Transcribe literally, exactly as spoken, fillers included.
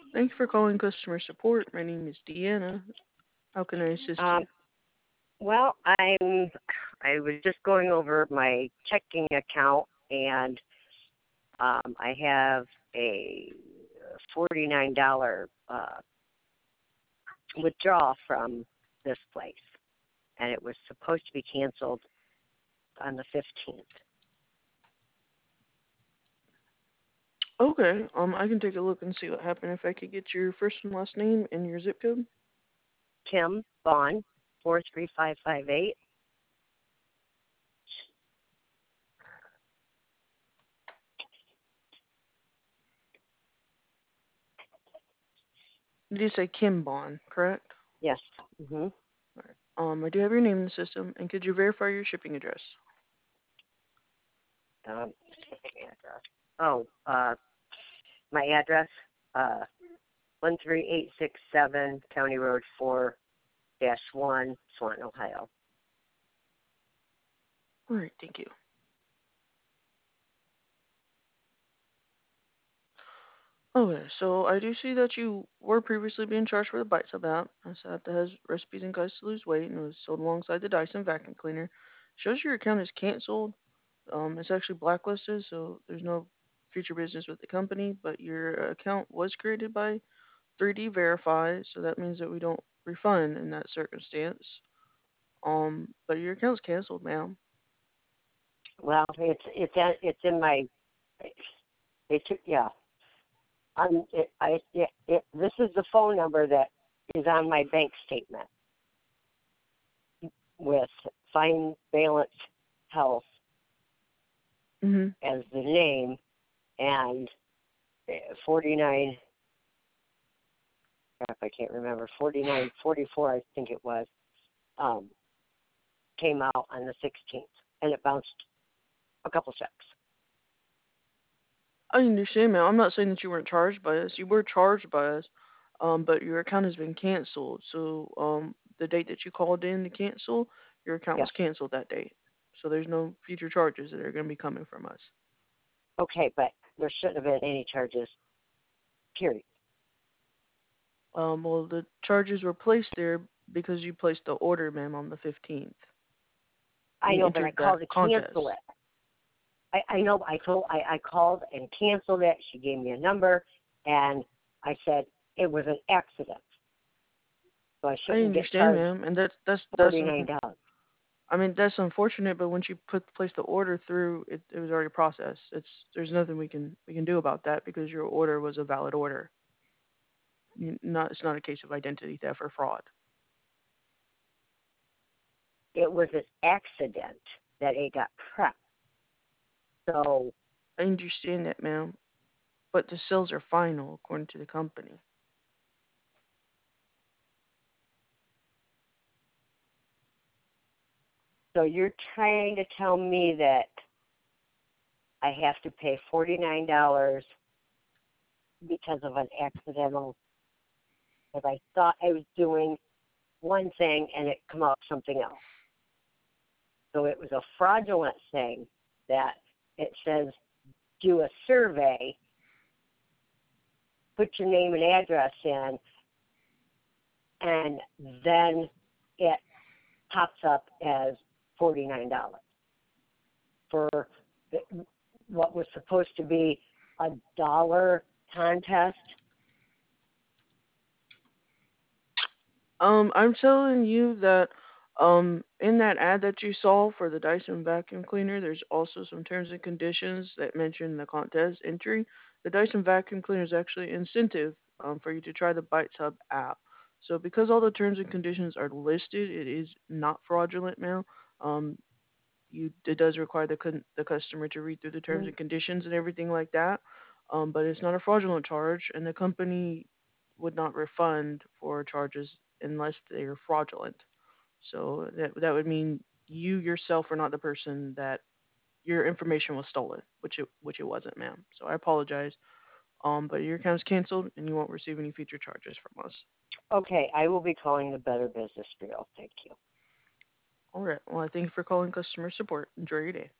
Thank you for calling customer support. My name is Deanna. How can I assist Um, you? well, I'm I was just going over my checking account, and um, I have a forty-nine dollar uh, withdrawal from this place, and it was supposed to be canceled on the fifteenth. Okay, um, I can take a look and see what happened. If I could get your first and last name and your zip code. Kim Vaughn, four three five five eight. Did you say Kim Bond, correct? Yes. Mm-hmm. All right. Um, I do have your name in the system, and could you verify your shipping address? Um, address. Oh, uh, my address, uh, one three eight six seven County Road four dash one, Swanton, Ohio. All right, thank you. Okay, so I do see that you were previously being charged for the Bite Sub app. That's the app that has recipes and guides to lose weight, and it was sold alongside the Dyson vacuum cleaner. Shows your account is canceled. Um, it's actually blacklisted, so there's no future business with the company. But your account was created by three D Verify, so that means that we don't refund in that circumstance. Um, but your account's canceled, ma'am. Well, it's it's a- it's in my it took yeah. I'm it, I it, it, this is the phone number that is on my bank statement with Fine Balance Health Mhm. as the name, and forty-nine crap I can't remember forty-nine forty-four I think it was um, came out on the sixteenth, and it bounced a couple checks. I understand, ma'am. I'm not saying that you weren't charged by us. You were charged by us, um, but your account has been canceled. So, um, the date that you called in to cancel, your account Yes. was canceled that date. So there's no future charges that are going to be coming from us. Okay, but there shouldn't have been any charges. Period. Um, well, the charges were placed there because you placed the order, ma'am, on the fifteenth. I You know, but I entered that called to contest. cancel it. I, I know I told I, I called and canceled it. She gave me a number, and I said it was an accident, so I I shouldn't get understand, charged ma'am, and that's that's that's. forty nine dollars. I mean, that's unfortunate, but once you put place the order through, it, it was already processed. It's there's nothing we can we can do about that because your order was a valid order. You, not it's not a case of identity theft or fraud. It was an accident that it got prepped. So I understand that, ma'am, but the sales are final according to the company. so you're trying to tell me that I have to pay forty nine dollars because of an accidental because I thought I was doing one thing and it come out something else. So it was a fraudulent thing that it says do a survey, put your name and address in, and then it pops up as forty nine dollars for what was supposed to be a dollar contest. Um, I'm telling you that um in that ad that you saw for the Dyson vacuum cleaner, there's also some terms and conditions that mention the contest entry. The Dyson vacuum cleaner is actually an incentive um for you to try the Bites Hub app. So because all the terms and conditions are listed, it is not fraudulent, ma'am. Um, you it does require the con- the customer to read through the terms and conditions and everything like that. Um, but it's not a fraudulent charge, and the company would not refund for charges unless they are fraudulent. So that that would mean you yourself are not the person that your information was stolen, which it which it wasn't, ma'am. So I apologize. Um, but your account is canceled, and you won't receive any future charges from us. Okay, I will be calling the Better Business Bureau. Thank you. All right. Well, I thank you for calling customer support. Enjoy your day.